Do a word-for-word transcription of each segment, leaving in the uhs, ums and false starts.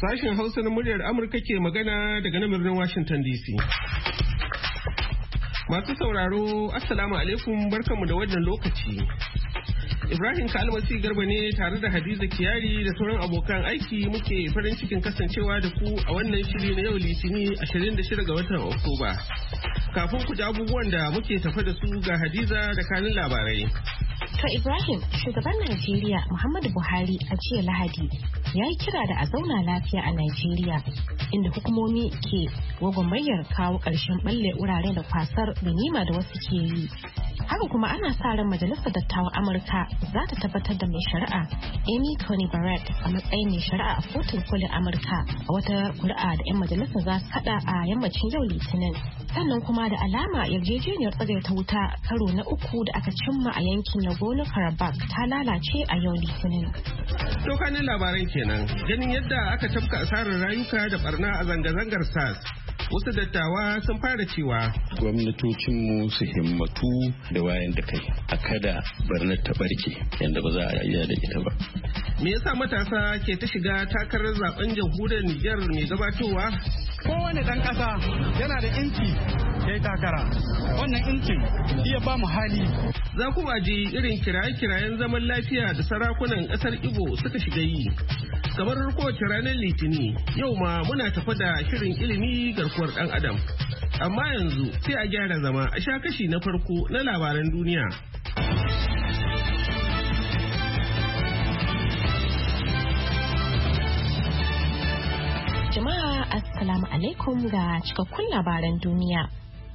Sashen Hausa na muryar Amurka ke magana daga nan birnin Washington D C. Masu sauraro, Assalamu alaikum, barkanmu da wannan lokaci. Ibrahim Kalmasi Garba ne tare da Hadiza Kiyari da sauran abokan aiki muke farin cikin kasancewa da ku a wannan shiri na yau Litini ashirin da shida ga watan Oktoba. Kafin ku ji abubuwan da muke tafa da su ga Hadiza da kanin labarai. To Ibrahim, shugaban Najeriya Muhammadu Buhari a jiya Lahadi ya yi kira da a zauna lafiya a Najeriya, inda hukumomi ke gwagwarmayar kawo ƙarshen balle wurare da kwasar ganima da wasu ke yi. Haka kuma ana sa ran Majalisar Dattawan Amurka za ta tabbatar da mai shari'a Amy Coney Barrett a matsayin mai shari'a a kotun kolin Amurka a wata kuri'a da 'yan majalisa za su kada a yammacin yau Litinin. Sannan kuma da alama yarjejeniyar tsagaita wuta karo na uku da aka cimma a yankin Nagorno-Karabakh ta lalace a yau Litinin. Dokanin labaran kenan, ganin yadda aka tafka asarar rayuka da barna a zanga-zangar SARS. Wasu dattawa sun fara cewa gwamnatocinmu su himmatu da wayan da kai a kada barnar ta barke yadda ba za a iya da ita ba. Me yasa matasa ke ta shiga takarar zaben jamhuriyar Nijar mai gabatowa? Kowane ɗan ƙasa yana da inci ya yi takara. Wannan incin iya ba mu hali. Za ku ji irin kiraye-kirayen zaman lafiya da sarakunan ƙasar Igbo suka shiga yi. Kamar kowace ranar Litini, yau ma muna tafa da shirin ilimi garkuwar ɗan Adam. Amma yanzu sai a gyara zama a sha kashi na farko na labaran duniya. Jama'a Assalamu alaikum ga cikakkun labaran duniya.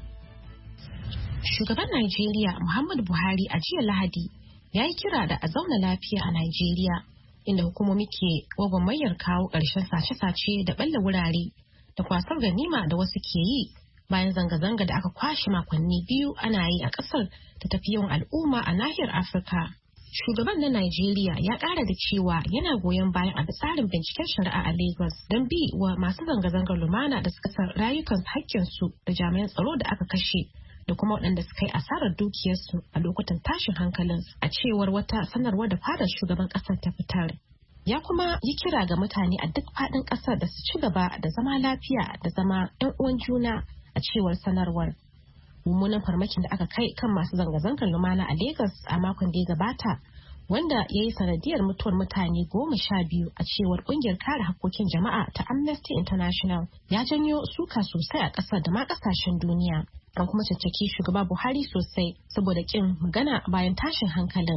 Shugaban Najeriya Muhammadu Buhari a jiya Lahadi ya yi kira da a zauna lafiya a Najeriya, inda hukumomi ke gwagwarmayar kawo ƙarshen sace-sace da ɓalla wurare da kwasar ganima da wasu ke yi bayan zanga-zanga da aka kwashe makonni biyu ana yi a ƙasar ta tafi yawan al'umma a nahiyar Afirka. Shugaban na Najeriya ya ƙara da cewa yana goyon bayan a tsarin binciken shari'a a Lagos don bi wa masu zanga-zangar lumana da suka san rayukan hakkinsu da jami'an tsaro da aka kashe da kuma waɗanda suka yi asarar dukiyarsu a lokutan tashin hankalin, a cewar wata sanarwar da fadar shugaban ƙasar ta fitar. Ya kuma yi kira ga mutane a duk faɗin ƙasar da su ci gaba da zama lafiya da zama 'yan uwan juna, a cewar sanarwar. Mummunan farmakin da aka kai kan masu zanga-zangar lumana a Lagos a makon da ya gabata, wanda ya yi sanadiyar mutuwar mutane goma sha biyu a cewar ƙungiyar kare hakkokin jama'a ta Amnesty International, ya janyo suka sosai a ƙasar da ma ƙasashen duniya. An kuma caccaki shugaba Buhari sosai saboda ƙin magana bayan tashin hankalin.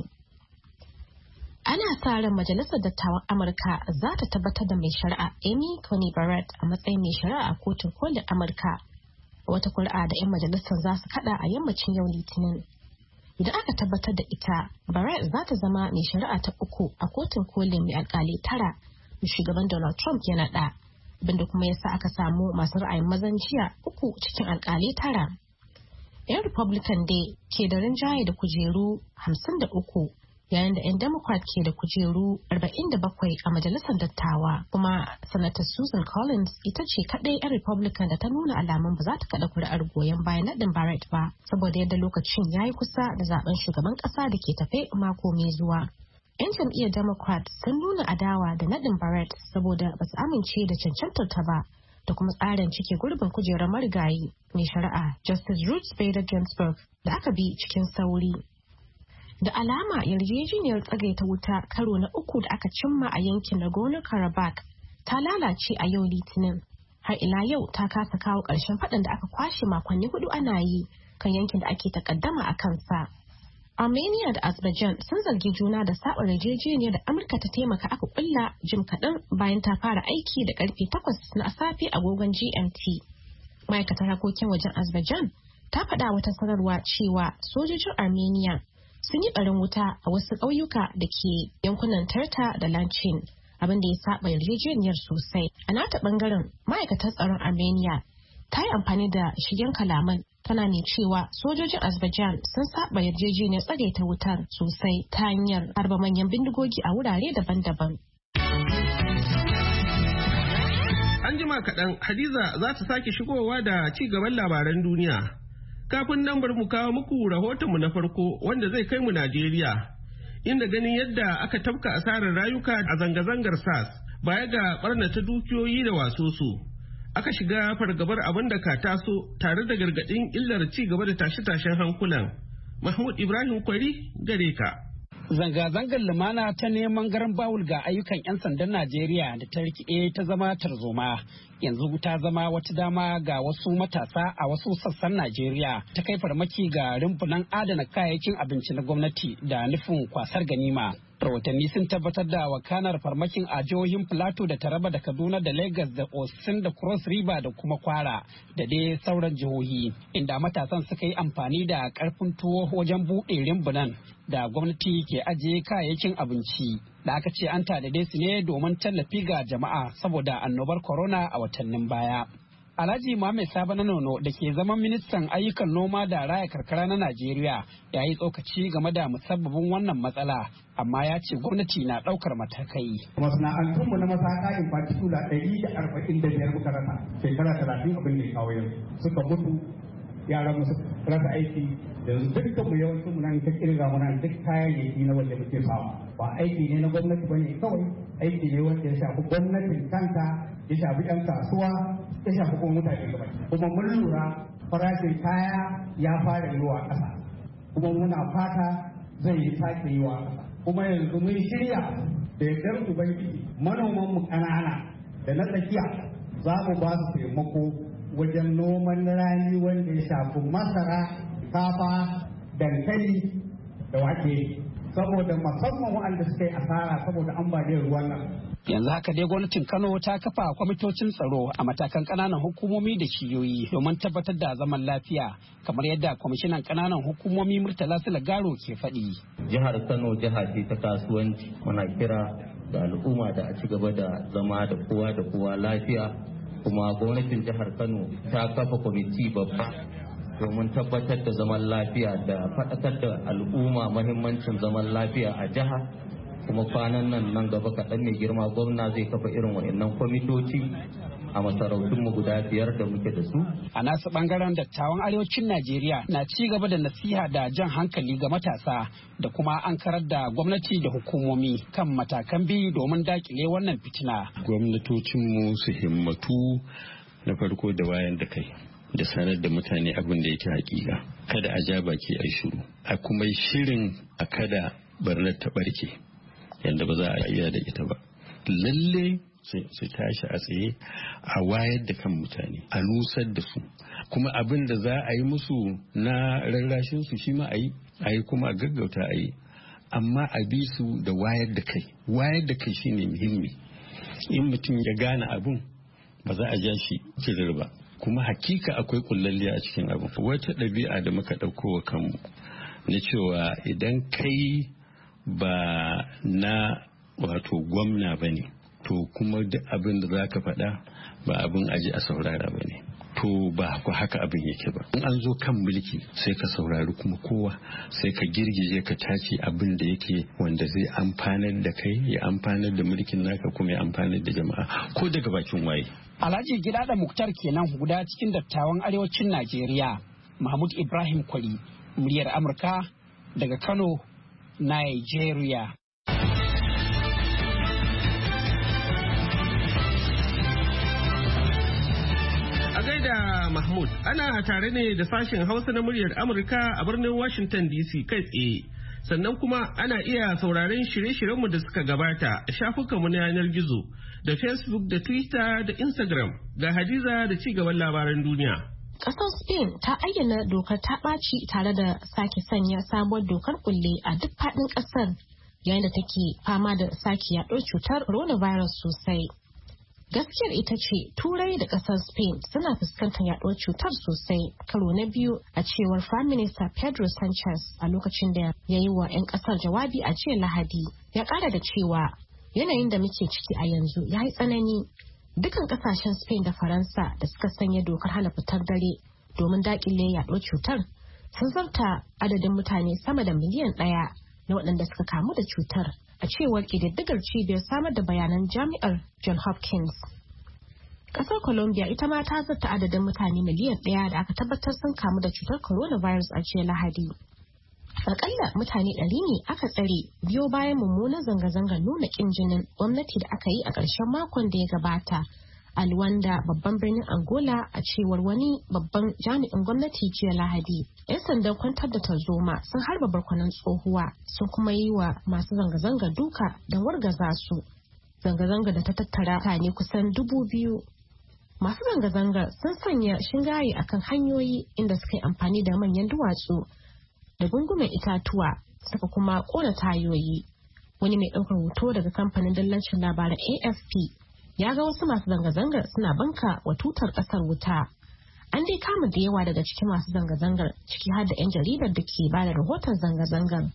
Ana sa ran Majalisar Dattawan Amurka za ta tabbatar da mai shari'a Amy Coney Barrett a matsayin mai shari'a a kotun kolin Amurka. Wata kuri'a da 'yan majalisar za su kada a yammacin yau Litinin. Idan aka tabbatar da ita, Barrett za ta zama mai shari'a ta uku a kotun kolin mai alkalai tara da shugaban Donald Trump ya naɗa, abinda kuma yasa aka samu masu ra'ayin mazan jiya uku cikin alkalai tara. 'Yan Republican dai ke da rinjaye da kujeru hamsin da uku, yayin da 'yan Democrat ke da kujeru arba'in da bakwai a majalisar dattawa, kuma Senator Susan Collins ita ce kaɗai 'yan Republican da ta nuna alamun ba za ta kaɗa kuri'ar goyon bayan naɗin Barrett ba, saboda yadda lokacin ya yi kusa da zaben shugaban ƙasa da ke tafe mako mai zuwa. 'Yan jam'iyyar Democrat sun nuna adawa da naɗin Barrett saboda ba su amince da cancantar ta ba, da kuma tsarin cike gurbin kujerar marigayi mai shari'a Justice Ruth Bader Ginsburg da aka bi cikin sauri. Da alama yarjejeniyar tsagaita wuta karo na uku da aka cimma a yankin Nagorno-Karabakh ta lalace a yau Litinin. Har ila yau ta kasa kawo ƙarshen faɗan da aka kwashe makonni hudu ana yi kan yankin da ake takaddama a kansa. Armenia da Azerbaijan sun zargi juna da saba yarjejeniyar da Amurka ta taimaka aka kulla jim kaɗan bayan ta fara aiki da karfe takwas na safe agogon G M T. Ma'aikatar harkokin wajen Azerbaijan ta faɗa wata sanarwa cewa sojojin Armenia sun yi ɓarin wuta a wasu ƙauyuka da ke yankunan Tarta da Lanchin, abin da ya saba yarjejeniyar sosai. A nata ɓangaren, ma'aikatar tsaron Armenia ta yi amfani da shigen kalaman, tana ne cewa sojojin Azerbaijan sun saba yarjejeniyar tsagaita wutar sosai ta hanyar harba manyan bindigogi a wurare daban-daban. An jima kaɗan, Hadiza za ta sake shigowa da ci gaban labaran duniya. Kafin nan bari mu kawo muku rahotonmu na farko wanda zai kai mu Najeriya, inda ganin yadda aka tafka asarar rayuka a zanga-zangar SARS Baya ga ɓarnata dukiyoyi da wasoso, aka shiga fargabar abin da ka taso tare da gargaɗin illar ci gaba da tashe-tashen hankulan. Mahmud Ibrahim Kwari gare ka. Zanga-zangar lumana ta neman garan bawul ga ayyukan 'yan sandan Najeriya da ta rikide ta zama tarzoma. Yanzu ta zama wata dama ga wasu matasa a wasu sassan Najeriya ta kai farmaki ga rumfunan adana kayayyakin abinci na gwamnati da nufin kwasar ganima. Rahotanni sun tabbatar da wakanar farmakin a jihohin Plateau da Taraba da Kaduna da Lagos da Osun da Cross River da kuma Kwara da dai sauran jihohi, inda matasan suka yi amfani da karfin tuwo wajen buɗe rumbunan da gwamnati ke ajiye kayayyakin abinci da aka ce an tanade su ne domin tallafi ga jama'a saboda annobar corona a watannin baya. Alhaji Muhammad Sabo na Nono da ke zaman ministan ayyukan noma da raya karkara na Najeriya ya yi tsokaci game da musabbabin wannan matsala, amma ya ce gwamnati na ɗaukar matakai. Masana'antunmu na masaka in particular ɗari da arba'in da biyar muka rasa shekara talatin abin da ya kawo yanzu suka mutu, yaran mu rasa aiki, yanzu dukkan mu yawancin mu nan ta kirga mu nan duk kayayyaki na wanda muke samu ba aiki ne na gwamnati bane kawai, aiki ne wanda ya shafi gwamnatin kanta, ya shafi yan kasuwa, ya shafi kuma mutane gaba. Kuma mun lura farashin kaya ya fara yi wa ƙasa, kuma muna fata zai yi sake yi wa ƙasa. Kuma yanzu mun shirya da yardar ubangiji manoman mu ƙanana da na tsakiya za mu ba su taimako wajen noman rani wanda ya shafi masara, kafa, dankali da wake, saboda musamman waɗanda suka yi asara saboda ambaliyar ruwan nan. Yanzu haka dai gwamnatin Kano ta kafa kwamitocin tsaro a matakan ƙananan hukumomi da shiyoyi domin tabbatar da zaman lafiya, kamar yadda kwamishinan ƙananan hukumomi Murtala Sulagaro ke faɗi. Jihar Kano jiha ce ta kasuwanci, muna kira ga al'umma da a ci gaba da zama da kowa da kowa lafiya, kuma gwamnatin jihar Kano ta kafa kwamiti babba domin tabbatar da zaman lafiya da faɗakar da al'umma mahimmancin zaman lafiya a jiha. Kuma kwanan nan nan gaba kaɗan mai girma gwamna zai kafa irin waɗannan kwamitoci a masarautunmu guda biyar da muke da su. A nasu ɓangaren dattawan arewacin Najeriya na ci gaba da nasiha da jan hankali ga matasa da kuma an karar da gwamnati da hukumomi kan matakan bi domin dakile wannan fitina. Gwamnatocinmu su himmatu na farko da wayan da kai da sanar da mutane abin da yake hakika. Kada a ja baki a shiru. A kuma shirin a kada barnar ta barke. Yadda ba za a iya da ita ba. Lalle su tashi a tsaye a wayar da kan mutane, a nusar da su, kuma abin da za a yi musu na rarrashin su shi ma a yi, a yi kuma a gaggauta a yi, amma a bi su da wayar da kai. Wayar da kai shine muhimmi. In mutum ya gane abin ba za a ja shi kirir ba, kuma hakika akwai kullalliya a cikin abin. Wata ɗabi'a da muka ɗauko wa kanmu na cewa idan kai ba na wato gwamna ba ne, to kuma duk abin da za ka faɗa ba abin aji a saurara ba ne, to ba ku haka abin yake ba. In an zo kan mulki sai ka saurari kuma kowa, sai ka girgije ka tace abin da yake wanda zai amfanar da kai, ya amfanar da mulkin naka, kuma ya amfanar da jama'a ko daga bakin waye. Alhaji Gida da Muktar kenan guda cikin dattawan arewacin Najeriya. Mahmud Ibrahim Kwari, muryar Amurka daga Kano, Nigeria. A gaida Mahmud, ana tare ne da sashen Hausa na muryar Amurka a birnin Washington D C kai tsaye. Sannan kuma ana iya sauraren shirye-shiryenmu da suka gabata a shafukanmu na yanar gizo da Facebook da Twitter da Instagram. Ga Hadiza da ci gaban labaran duniya. Ƙasar Spain ta ayyana dokar ta ɓaci tare da sake sanya sabuwar dokar kulle a duk faɗin ƙasar yayin da take fama da sake yaɗo cutar coronavirus sosai. Gaskiyar ita ce Turai da ƙasar Spain suna fuskantar yaɗuwar cutar sosai karo na biyu, a cewar Prime Minister Pedro Sanchez a lokacin da ya yi wa 'yan ƙasar jawabi a jiya Lahadi. Ya ƙara da cewa yanayin da muke ciki a yanzu ya yi tsanani. Dukan kasashen Spain da Faransa da suka sanya dokar hana fitar dare domin dakile yaɗuwar cutar sun zarta adadin mutane sama da miliyan ɗaya na waɗanda suka kamu da cutar, a cewar ƙididdigar cibiyar samar da bayanan jami'ar John Hopkins. Ƙasar Colombia ita ma ta zarta adadin mutane miliyan ɗaya da aka tabbatar sun kamu da cutar coronavirus a jiya Lahadi. Akalla mutane ɗari ne aka tsare biyo bayan mummunan zanga-zangar nuna ƙin jinin gwamnati da aka yi a ƙarshen makon da ya gabata a Luanda, babban birnin Angola, a cewar wani babban jami'in gwamnati jiya Lahadi. 'Yan sandan kwantar da tarzoma sun harba barkwanon tsohuwa sun kuma yi wa masu zanga-zangar duka da wargaza su. Zanga-zangar da ta tattara mutane kusan dubu biyu. Masu zanga-zangar sun sanya shingaye akan hanyoyi inda suka yi amfani da manyan duwatsu da gungumen itatuwa suka kuma kona tayoyi. Wani mai ɗaukar hoto daga kamfanin dillancin labaran A F P ya ga wasu masu zanga-zangar suna banka wa tutar ƙasar wuta. An dai kama da yawa daga cikin masu zanga-zangar, ciki har da 'yan jaridar da ke bada rahoton zanga-zangar.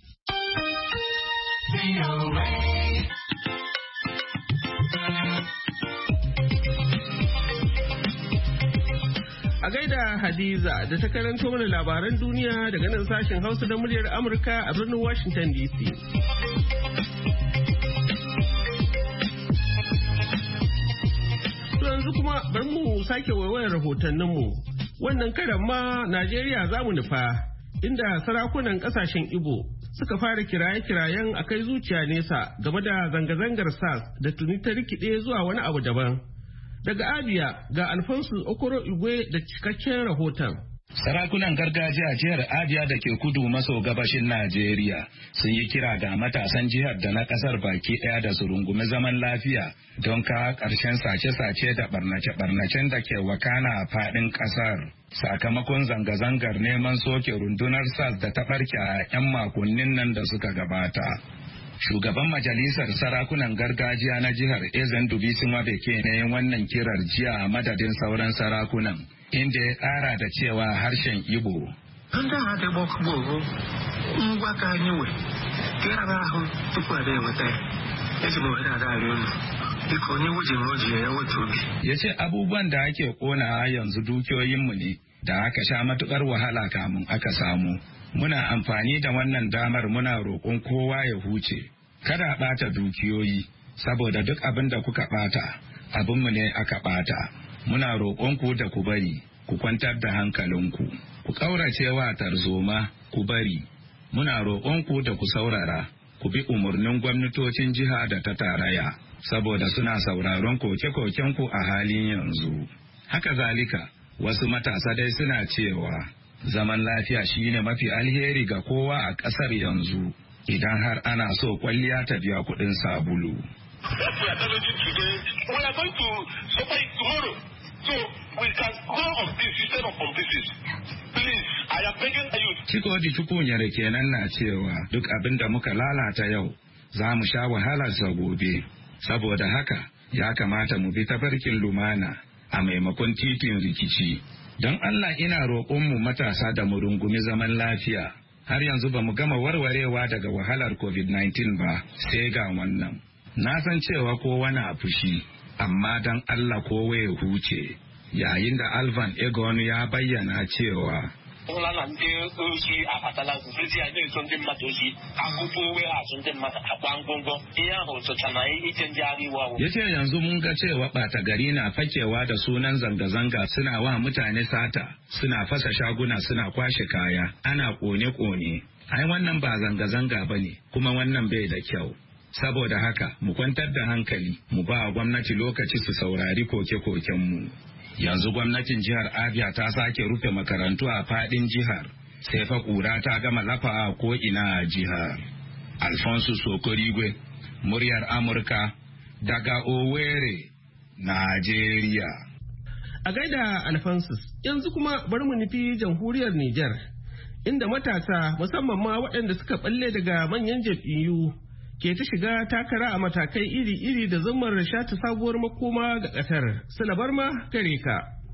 A gaida Hadiza da ta karanto mana labaran duniya daga nan sashen Hausa da muryar Amurka a birnin Washington D C. Yanzu kuma bar mu sake waiwayar rahotanninmu. Wannan karan ma Najeriya za mu nufa, inda sarakunan kasashen Igbo suka fara kiraye-kirayen a kai zuciya nesa game da zanga-zangar SARS da tuni ta rikide zuwa wani abu daban. Daga Abia ga Alfonso Okoro Igwe da cikakken rahoton. Sarakunan gargajiya jihar Abia da ke kudu maso gabashin Najeriya sun yi kira ga matasan jihar da na kasar baki daya da su rungumi zaman lafiya don kawo ƙarshen sace-sace da barnace-barnacen da ke wakana a faɗin ƙasar. Sakamakon zanga-zangar neman soke rundunar SARS da ta ɓarke a 'yan makonnin nan da suka gabata. Shugaban majalisar sarakunan gargajiya na jihar Ezen Dubisin Wabeke ne wannan kirar jiya a madadin sauran sarakunan, inda ya ƙara da cewa harshen Igbo. Ya ce abubuwan da ake ƙonawa yanzu dukiyoyinmu ne da aka sha matukar wahala kamun aka samu. Muna amfani da wannan damar muna roƙon kowa ya huce. Kada a ɓata dukiyoyi, saboda duk abin da kuka ɓata, abinmu ne aka ɓata. Muna roƙonku da ku bari, ku kwantar da hankalinku. Ku ƙaurace wa tarzoma, ku bari. Muna roƙonku da ku saurara, ku bi umarnin gwamnatocin jiha da ta tarayya, saboda suna sauraron koke-kokenku a halin yanzu. Haka zalika, wasu matasa dai suna cewa zaman lafiya shine mafi alheri ga kowa a ƙasar yanzu, idan har ana so kwalliya ta biya kuɗin sabulu. Chikodi Chukwunyere kenan na cewa duk abin da muka lalata yau za mu sha wahalarsa gobe, saboda haka ya kamata mu bi tafarkin lumana a maimakon titin rikici. Don Allah ina roƙonmu matasa da mu rungumi zaman lafiya. Har yanzu ba mu gama warwarewa daga wahalar covid nineteen ba, sai ga wannan. Na san cewa kowa na fushi, amma don Allah kowa ya huce. Yayin da Alvan Egon ya bayyana cewa ya ce yanzu mun ga cewa ɓata gari na fakewa da sunan zanga-zanga suna wa mutane sata, suna fasa shaguna, suna kwashe kaya, ana ƙone-ƙone. Ai wannan ba zanga-zanga ba ne, kuma wannan bai da kyau. Saboda haka mu kwantar da hankali, mu ba gwamnati lokaci su saurari koke-kokenmu. Yanzu gwamnatin jihar Abia ta sake rufe makarantu a fadin jihar, sai fa kura ta gama lafa ko ina a jihar. Alfonso Sokorigwe, muryar Amurka daga Owerri, Najeriya. A gaida Alfonso, yanzu kuma bari mu nufi jamhuriyar Nijar, inda matasa musamman ma waɗanda suka balle daga manyan jam'iyyu ke ta shiga takara a matakai iri-iri da zammar shata sabuwar makoma ga ƙasar. Salabar ma gare ka.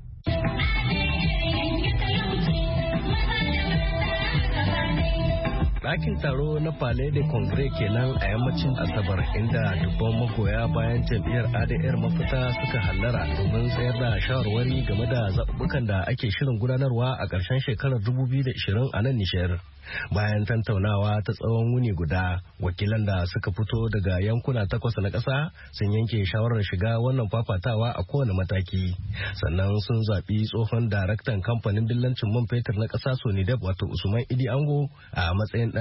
Ɗakin taro na Palais de Congrès kenan a yammacin Asabar, inda dubban magoya bayan jam'iyyar A D R mafita suka hallara domin tsayar da shawarwari game da zaɓuɓɓukan da ake shirin gudanarwa a ƙarshen shekarar dubu biyu da ashirin a nan Nijar. Bayan tantaunawa ta tsawon wuni guda, wakilan da suka fito daga yankuna takwas na ƙasa sun yanke shawarar shiga wannan fafatawa a kowane mataki. Sannan sun zaɓi tsohon daraktan kamfanin dillancin man fetur na ƙasa Sonidep wato Usman Idi Ango a matsayin ɗan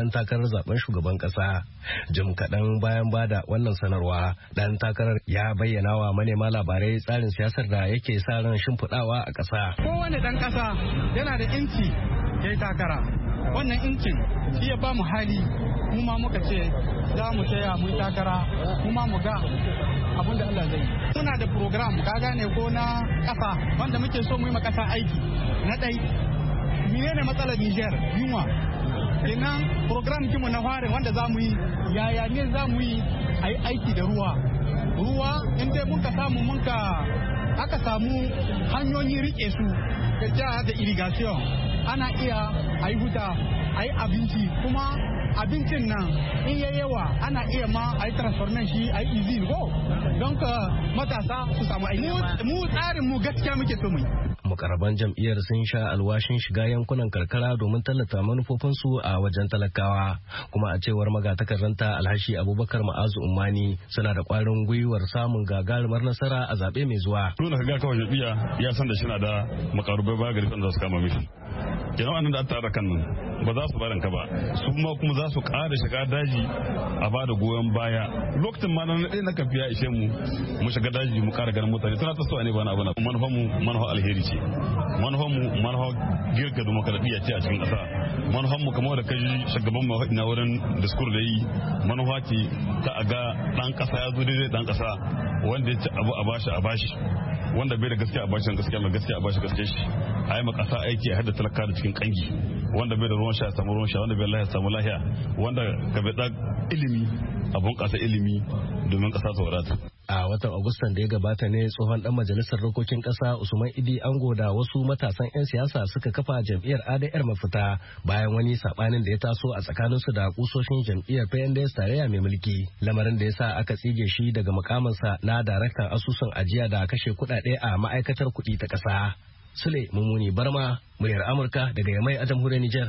ɗan takarar zaben shugaban ƙasa. Jim kaɗan bayan bada wannan sanarwa, ɗan takarar ya bayyana wa manema labarai tsarin siyasar da yake sa ran shimfiɗawa a ƙasa. Kowane ɗan ƙasa yana da inci ya yi takara. Wannan incin shi ya ba mu hali, mu ma muka ce za mu taya mu yi takara, mu ma mu ga abin da Allah zai yi. Muna da program ka gane ko na ƙasa wanda muke so mu yi ma ƙasa aiki. Na ɗai, menene matsalar Niger? Yunwa. Kenan program kinmu na fare wanda za mu yi yaya ne za mu yi a yi aiki da ruwa. Ruwa in dai muka samu muka aka samu hanyoyin rike su da da irrigation ana iya a yi huta a yi abinci kuma abincin nan in ya yawa ana iya ma a yi transformation shi a yi easy go don ka matasa su samu aiki. Mu tsarin mu gaskiya muke so mu yi. Mukarraban jam'iyyar sun sha alwashin shiga yankunan karkara domin tallata manufofinsu a wajen talakawa, kuma a cewar magatakarranta Alhashi Abubakar Ma'azu Ummani suna da kwarin gwiwar samun gagarumar nasara a zaɓe mai zuwa. Dole ka ga kawai jam'iyya ya san da shi na da makarubai ba gari da su kama mishi. Kenan wannan da tare kan nan ba za su barin ka ba, su ma kuma za su ƙara shiga daji a ba da goyon baya. Lokacin ma nan ɗaya na kafiya ishe mu mu shiga daji mu ƙara ganin mutane tana ta so ne ba na abana. Manufan mu manufan alheri ce. Manufan mu manufan girka demokradiyya ce a cikin ƙasa. Manufan mu kamar da kaji shugaban mu na wurin diskur da yi manufa ce ta a ga ɗan ƙasa ya zo daidai ɗan ƙasa wanda ya ci abu a bashi a bashi. Wanda bai da gaskiya a bashi gaskiya mai gaskiya a bashi gaskiya shi. A yi ma ƙasa aiki a hada talaka da cikin kangi. Wanda bai da ruwan sha samu ruwan sha, wanda bai lahiya samu lahiya, wanda ka bai da ilimi a bunƙasa ilimi domin ƙasa ta wadata. A watan Agustan da ya gabata ne tsohon dan majalisar dokokin ƙasa Usman Idi Ango da wasu matasan 'yan siyasa suka kafa jam'iyyar A D R Mafita bayan wani sabanin da ya taso a tsakaninsu da kusoshin jam'iyyar P N D S tarayya mai mulki, lamarin da ya sa aka tsige shi daga mukaminsa na daraktan asusun ajiya da kashe kuɗaɗe a ma'aikatar kuɗi ta ƙasa. Sule Mumuni Barma, muryar Amurka daga Yamai a jamhuriyar Nijar.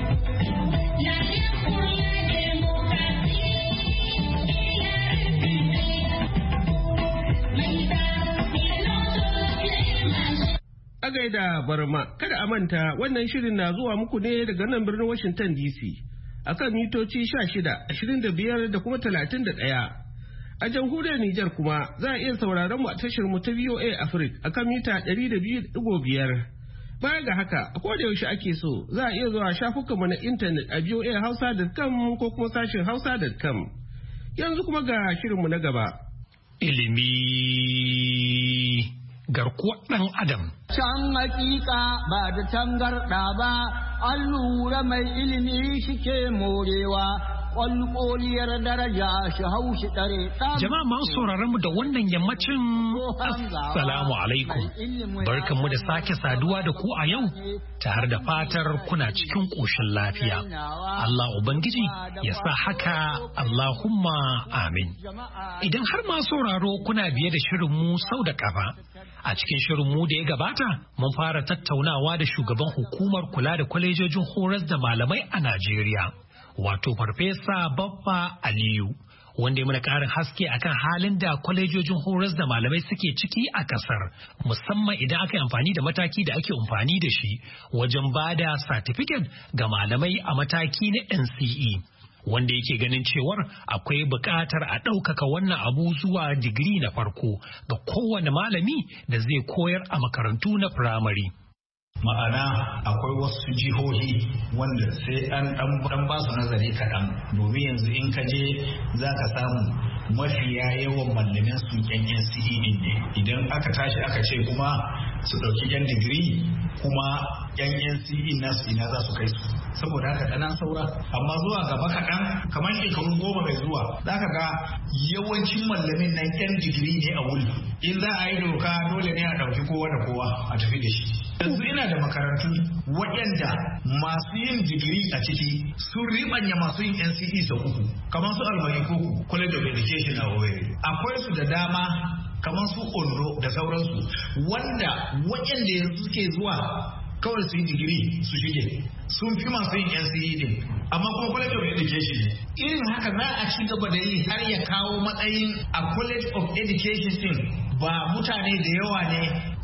A gaida Barma, kada a manta wannan shirin na zuwa muku ne daga nan birnin Washington D C akan mitoci sha shida, ashirin da biyar da kuma talatin da ɗaya. A jamhuriyar Nijar kuma za a iya sauraron mu a tashar mu ta V O A Africa akan mita ɗari da biyu da ɗigo biyar. Baya ga haka, a koda yaushe ake so za a iya zuwa shafukanmu na intanet a v o a hausa dot com ko kuma sashin hausa dot com. Yanzu kuma ga shirinmu na gaba. Ilimi garkuwar ɗan Adam. Can hakika ba da tangarɗa ba, an lura mai ilimi shike morewa. Kwalkoliyar daraja shi haushi ɗare. Jama'a masu sauraron mu da wannan yammacin Assalamu alaikum. Barkanmu da sake saduwa da ku a yau tare da fatar kuna cikin ƙoshin lafiya. Allah Ubangiji ya sa haka, Allahumma amin. Idan har ma sauraro kuna biye da shirin mu sau da ƙafa. A cikin shirin mu da ya gabata mun fara tattaunawa da shugaban hukumar kula da kwalejojin horas da malamai a Najeriya. Wato Farfesa Baffa Aliyu, wanda ya mana ƙarin haske akan halin da kwalejojin horas da malamai suke ciki a ƙasar, musamman idan aka yi amfani da mataki da ake amfani da shi wajen ba da satifiket ga malamai a mataki na N C E, wanda yake ganin cewar akwai buƙatar a ɗaukaka wannan abu zuwa digiri na farko ga kowane malami da zai koyar a makarantu na firamare. Ma'ana akwai wasu jihohi wanda sai an dan ba su nazari kaɗan, domin yanzu in ka je za ka samu mafiya yawan mallamin su yan N C E ne. Idan aka tashi aka ce kuma su ɗauki yan digiri, kuma yan N C E nasu ina za su kai su, saboda haka ɗanan saura. Amma zuwa gaba kaɗan kamar shekaru goma mai zuwa za ka ga yawancin mallamin nan yan digiri ne a wuri. In za a yi doka dole ne a ɗauki kowa da kowa a tafi da shi. Yanzu ina da makarantu waɗanda masu yin digiri a ciki sun riɓanya masu yin N C E sau uku, kamar su Almari Koko College of Education a Owerri. Akwai su da dama kamar su Ondo da sauransu, wanda waɗanda yanzu suke zuwa kawai su yi digiri su shige sun fi masu yin N C E din, amma kuma College of Education ne. Irin haka za a ci gaba da yi har ya kawo matsayin a College of Education din ba mutane da yawa ne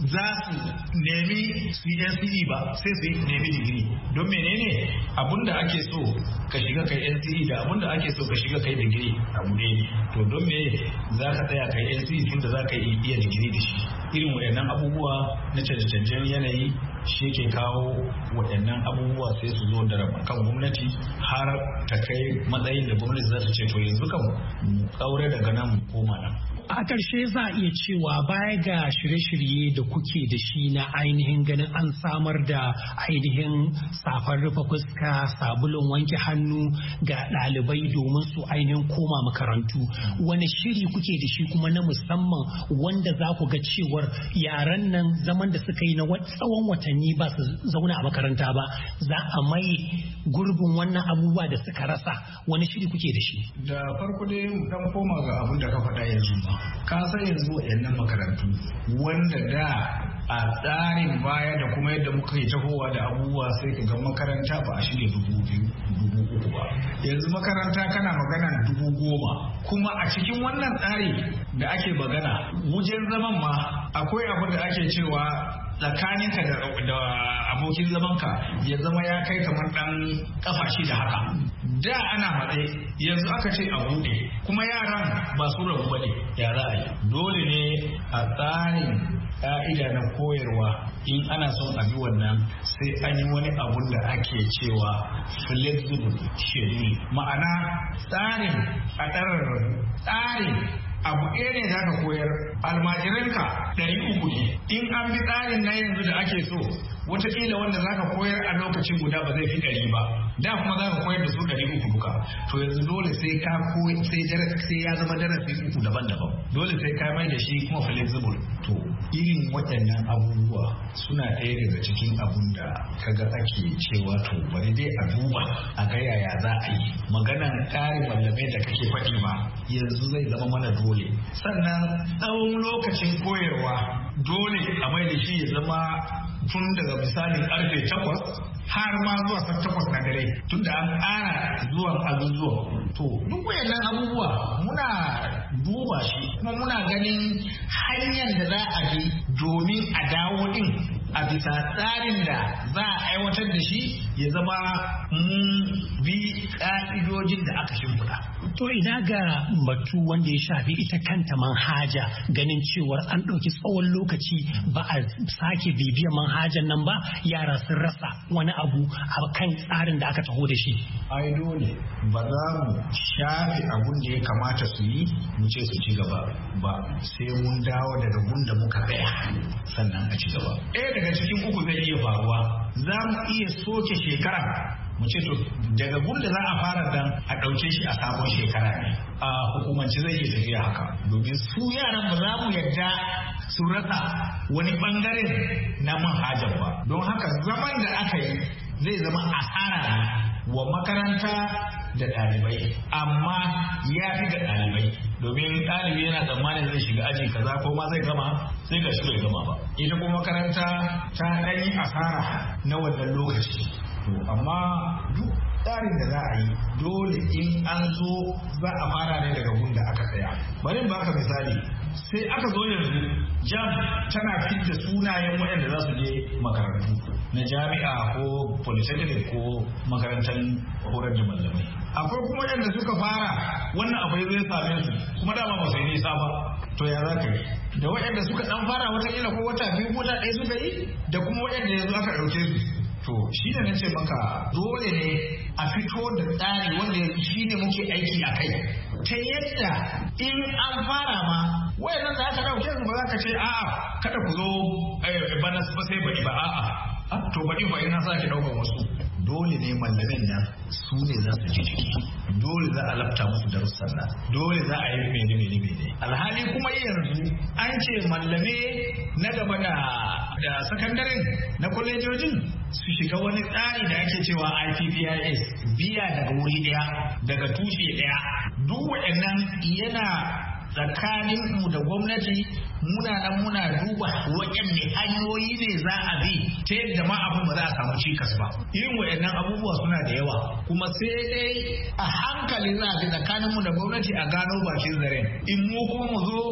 za su nemi su yi N C E ba sai su nemi digiri. Don menene abinda ake so ka shiga kai N C E da abinda ake so ka shiga kai digiri abu ne. To don me za ka tsaya kai N C E tun da za ka iya digiri da shi? Irin waɗannan abubuwa na canje-canjen yanayi shi ke kawo waɗannan abubuwa sai su zo da kan gwamnati har ta kai matsayin da gwamnati za ta ce to yanzu kan mu kaure daga nan mu koma nan. A ƙarshe za a iya cewa baya ga shirye-shirye da kuke da shi na ainihin ganin an samar da ainihin safar rufe fuska, sabulun wanke hannu ga ɗalibai domin su ainihin koma makarantu. Wani shiri kuke da shi kuma na musamman wanda za ku ga cewar yaran nan zaman da suka yi na tsawon watanni ba su zauna a makaranta ba za a mai gurbin wannan abubuwa da suka rasa. Wani shiri kuke da shi? Da farko dai dan koma ga abin da ka faɗa yanzu ba. Ka san yanzu waɗannan makarantu wanda da a tsarin baya da kuma yadda muka yi tahowa da abubuwa sai ka ga makaranta ba a shirya dubu biyu dubu uku ba. Yanzu makaranta kana magana dubu goma kuma a cikin wannan tsari da ake magana wajen zaman ma akwai abin da ake cewa tsakaninka da abokin zamanka ya zama ya kai kamar dan kafa shi da haka. Da ana matse yanzu aka ce a buɗe kuma yaran ba su rabu bane ya za a yi. Dole ne a tsarin ka'ida na koyarwa in ana son a bi wannan sai an yi wani abun da ake cewa flexible schedule, ma'ana tsarin a ɗararrabu tsarin abu ɗaya ne za ka koyar almajiranka ɗari uku ne in an bi tsarin na yanzu da ake so wataƙila wanda za ka koyar a lokacin guda ba zai fi ɗari ba da kuma za ka koyar da su ɗari uku duka to yanzu dole sai ka koyi sai darasi sai ya zama darasi uku daban-daban dole sai ka mai da shi kuma flexible. To irin waɗannan abubuwa suna ɗaya daga cikin abun da kaga ake cewa to bari dai a duba a ga yaya za a yi maganan ƙarin mallamai da kake faɗi ma yanzu zai zama mana dole. Sannan tsawon lokacin koyarwa dole a mai da shi ya zama tun daga misalin karfe takwas har ma zuwa takwas na dare tun da an ƙara zuwan azuzuwa. To duk wayannan abubuwa muna duba shi kuma muna ganin hanyar da za a bi domin a dawo din a bisa tsarin da za a aiwatar da shi ya zama mun bi ƙa'idojin da aka shimfiɗa. To ina ga batu wanda ya shafi ita kanta manhaja ganin cewar an ɗauki tsawon lokaci ba a sake bibiyar manhajan nan ba yara sun rasa wani abu a kan tsarin da aka taho da shi. Ai dole ba za mu shafe abun da ya kamata su yi mu ce su ci gaba ba sai mun dawo daga gun da muka tsaya sannan a ci gaba. Ɗaya daga cikin uku zai iya faruwa za mu iya soke shekara mu ce to daga gun da za a fara dan a ɗauke shi a sabon shekara ne a hukumance zai iya tafiya haka domin su yaran ba za mu yarda su rasa wani bangaren na manhajar ba don haka zaman da aka yi zai zama asara ne wa makaranta da ɗalibai amma ya fi ga ɗalibai domin ɗalibi yana tsammanin zai shiga aji kaza ko ma zai gama sai ga shi bai gama ba ita kuma makaranta ta ɗanyi asara na wannan lokaci. To amma duk tsarin da za a yi dole in an zo za a fara ne daga gun da aka tsaya. Bari in baka misali sai aka zo yanzu jam tana fidda sunayen waɗanda za su je makarantu na jami'a ko polytechnic ko makarantar horar da mallamai. Akwai kuma waɗanda suka fara wannan abu zai same su kuma dama ba su yi nisa ba. To ya za ka yi da waɗanda suka ɗan fara wataƙila ko wata biyu ko wata ɗaya suka yi da kuma waɗanda yanzu aka ɗauke su. To shi da nace maka dole ne a fito da tsari wanda shi ne muke aiki a kai ta yadda in an fara ma wayannan da aka dauke su ba za ka ce a'a kada ku zo bana ba sai baɗi ba a'a to baɗi ba ina sake ɗaukar wasu dole ne mallamin nan su ne za su ji jiki dole za a lafta musu darussan nan dole za a yi mene mene mene alhali kuma yanzu an ce mallame na gaba da da sakandaren na kwalejojin su shiga wani tsari da ake cewa I P P I S biya daga wuri daya daga tushe daya duk waɗannan yana tsakanin mu da gwamnati muna nan muna duba waɗanne hanyoyi ne za a bi ta yadda ma abin ba za a samu cikas ba irin waɗannan abubuwa suna da yawa kuma sai dai a hankali za a bi tsakanin mu da gwamnati a gano bakin zaren in mu kuma mu zo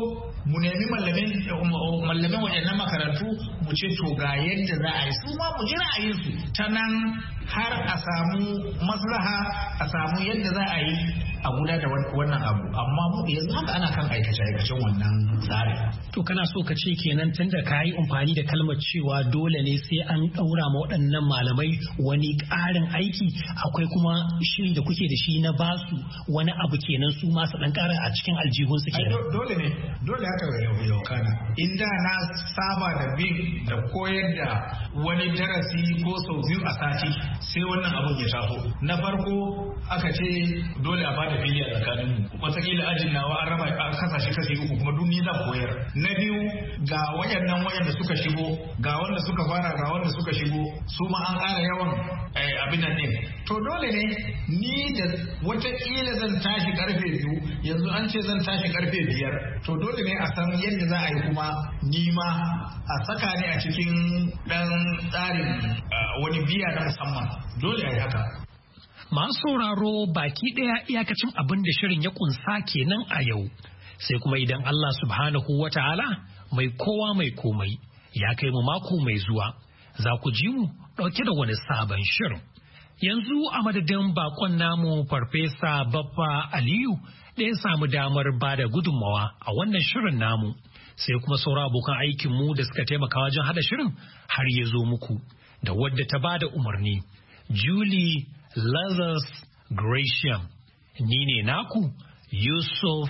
mu nemi mallamin mallamin waɗannan makarantu mu ce to ga yadda za a yi su ma mu ji ra'ayinsu ta nan har a samu maslaha a samu yadda za a yi a guda da wannan abu amma mu yanzu haka ana kan aikace aikacen wannan tsari. To kana so ka ce kenan tunda ka yi amfani da kalmar cewa dole ne sai an ɗaura ma waɗannan malamai wani ƙarin aiki akwai kuma shiri da kuke da shi na basu wani abu kenan su masu ɗan ƙara a cikin aljihun su kenan. Dole ne dole haka yau kana inda na saba da bin da koyar da wani darasi ko sau biyu a sati sai wannan abun ya taso. Na farko aka ce dole a bada fili a tsakanin mu wataƙila ajin nawa an raba a kasashe kashi uku kuma duk ni zan koyar. Na biyu ga wayannan wayanda suka shigo ga wanda suka fara ga wanda suka shigo su ma an ƙara yawan abin nan din to dole ne ni da wataƙila zan tashi karfe biyu yanzu an ce zan tashi karfe biyar to dole ne a san yadda za a yi kuma ni ma a saka ne a cikin ɗan tsarin wani biya na musamman dole a yi haka. Masu sauraro baki ɗaya iyakacin abin da shirin ya kunsa kenan a yau sai kuma idan Allah subhanahu wa ta'ala mai kowa mai komai ya kai mu mako mai zuwa za ku ji mu ɗauke da wani sabon shirin. Yanzu a madadin bakon namu Farfesa Baffa Aliyu da ya samu damar ba da gudunmawa a wannan shirin namu sai kuma sauran abokan aikinmu da suka taimaka wajen haɗa shirin har ya zo muku da wadda ta ba da umarni Julie Lazarus Gratiam. Ni ne naku Yusuf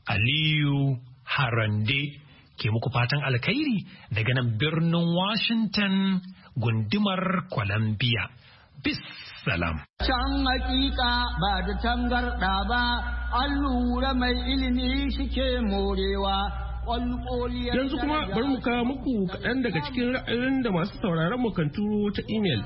Aliyu Harande ke muku fatan alkhairi daga nan birnin Washington gundumar Columbia. Bis salam. Can hakika ba da tangarda ba, an lura mai ilimi shike morewa. Yanzu kuma bari mu kawo muku kaɗan daga cikin ra'ayoyin da masu sauraron mu kan turo ta imel.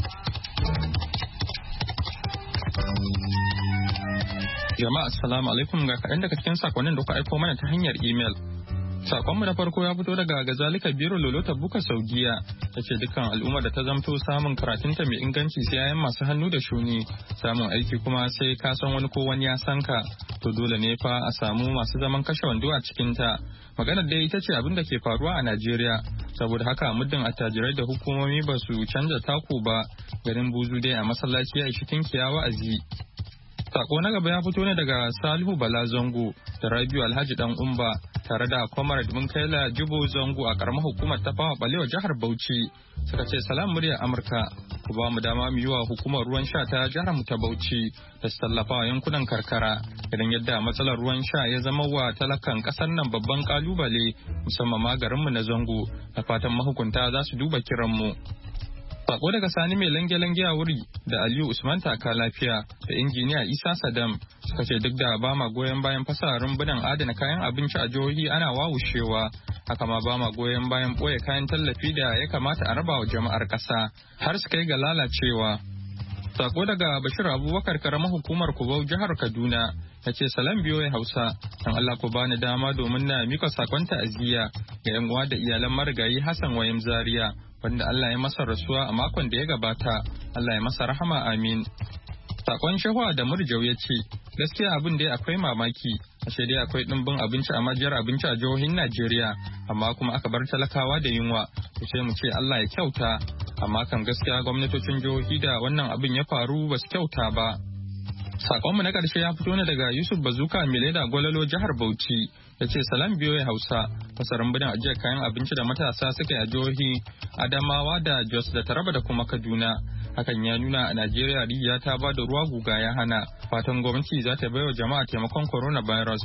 Jama'a assalamu alaikum ga kaɗan daga cikin sakonnin da kuka aiko mana ta hanyar imel. Sakonmu na farko ya fito daga Gazalika Biro Lolota Buka Saudiya ta ce dukkan al'ummar da ta zamto samun karatunta mai inganci sai yayan masu hannu da shuni samun aiki kuma sai ka san wani ko wani ya san ka to dole ne fa a samu masu zaman kashe wando a cikin ta. Maganar dai ita ce abin da ke faruwa a Najeriya saboda haka muddin attajirai da hukumomi ba su canza taku ba garin buzu dai a masallaci ya ishi tinkiya wa'azi. Sako na gaba ya fito ne daga Salihu Bala Zango da Rabiu Alhaji Dan Umba tare da Comrade Munkaila Jibo Zango a karamar hukumar Tafawa Balewa jihar Bauchi suka ce salam muryar Amurka ku ba mu dama mu yi wa hukumar ruwan sha ta jihar mu ta Bauchi da su tallafa wa yankunan karkara idan yadda matsalar ruwan sha ya zama wa talakan kasar nan babban kalubale musamman ma garin mu na Zango da fatan mahukunta za su duba kiran mu. Sako daga Sani mai lange-lange a wuri da Aliyu Usman Taka Lafiya da injiniya Isa Sadam suka ce duk da ba ma goyon bayan fasa rumbunan adana kayan abinci a jihohi ana wawushewa haka ma ba ma goyon bayan ɓoye kayan tallafi da ya kamata a raba wa jama'ar ƙasa har su kai ga lalacewa. Sako daga Bashir Abubakar karamar hukumar Kubau jihar Kaduna ya ce salam biyo ya Hausa dan Allah ku bani dama domin na mika sakon ta'aziyya ga yan uwa da iyalan marigayi Hassan Wayim Zaria wanda Allah ya masa rasuwa a makon da ya gabata Allah ya masa rahama amin. Sakon Shehu da Murjau ya ce gaskiya abin dai akwai mamaki ashe dai akwai dimbin abinci a majiyar abinci a jihohin Najeriya amma kuma aka bar talakawa da yunwa to sai mu ce Allah ya kyauta amma kan gaskiya gwamnatocin jihohi da wannan abin ya faru ba su kyauta ba. Sakonmu na ƙarshe ya fito ne daga Yusuf Bazuka Mileda Gwalalo jihar Bauchi ya ce salam biyo ya Hausa fasarin bidan ajiyar kayan abinci da matasa suka yi a jihohi Adamawa da Jos da Taraba da kuma Kaduna. Hakan ya nuna a Najeriya rijiya ta ba da ruwa guga ya hana fatan gwamnati za ta baiwa jama'a taimakon coronavirus.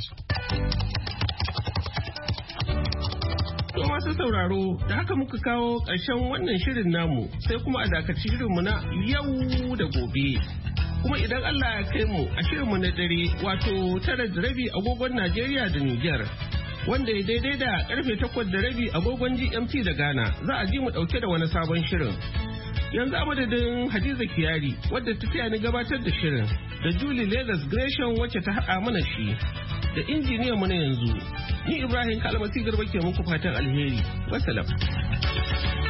To masu sauraro da haka muka kawo ƙarshen wannan shirin namu sai kuma a dakaci shirinmu na yau da gobe. Kuma idan Allah ya kai mu a shirinmu na dare wato tara da rabi agogon Najeriya da Nijar wanda ya daidai da karfe takwas da rabi agogon G M T da Ghana za a ji mu dauke da wani sabon shirin. Yanzu a madadin Hadiza Kiyari wadda ta taya ni gabatar da shirin da Julie Leathers Gresham wacce ta haɗa mana shi da injiniyan mu na yanzu ni Ibrahim Kalmasi Garba ke muku fatan alheri. Wassalam.